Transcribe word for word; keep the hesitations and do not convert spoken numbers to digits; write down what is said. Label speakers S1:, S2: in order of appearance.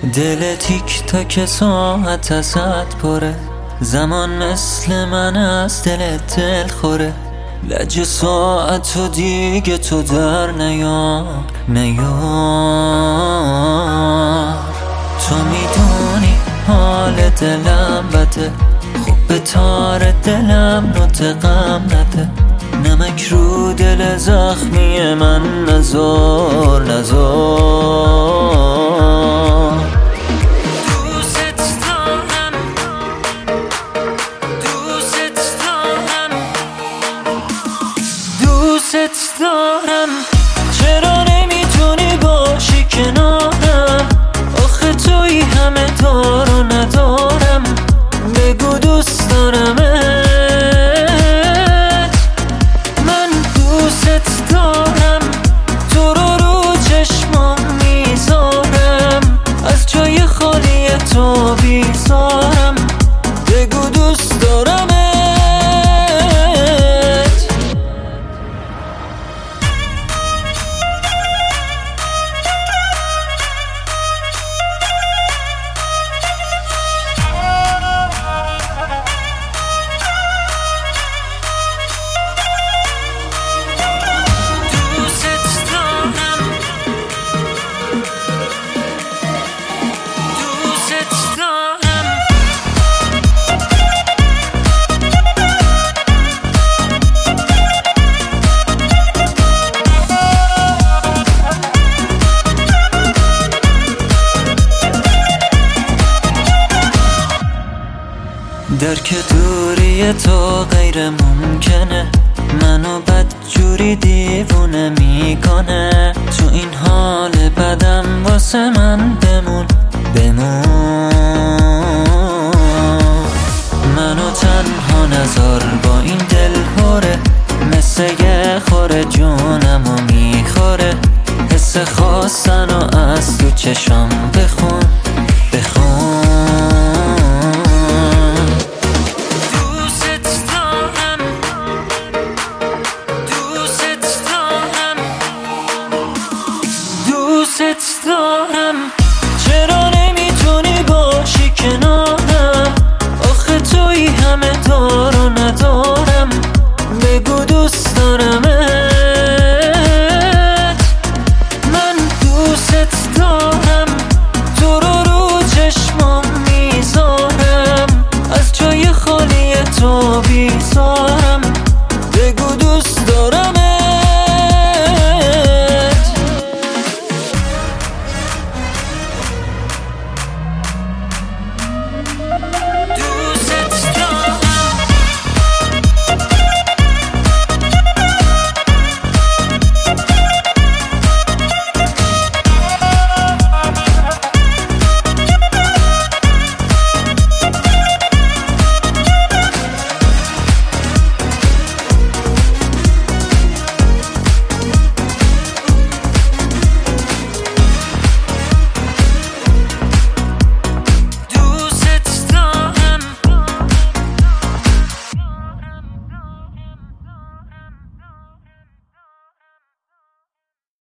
S1: دل تیک تاک ساعت ازت پره، زمان مثل من از دلت دل خوره. لج ساعت و دیگه تو در نیار نیار. تو میدونی حال دلم بده، خوب به تار دلم نطقم نده. نمک رو دل زخمی من نزار نزار. دوست دارم، چرا نمیتونی باشی کنارم؟ آخه توی همه دار و ندارم. بگو دوست دارمت، من دوست دارم. تو رو رو چشمام میذارم، از جای خالی تو بیزارم. بگو دوست دارمت. درک دوری تو غیر ممکنه، منو بدجوری دیوونه میکنه. تو این حال بدم واسه من بمون بمون. منو تنها نذار با این دل هوره، مثل یه خوره جونمو میخوره. حس خواستنو از تو چشام بخون بخون. دوست دارم، چرا نمیتونی باشی کنارم؟ آخه توی همه دار و ندارم. بگو دوست دارم.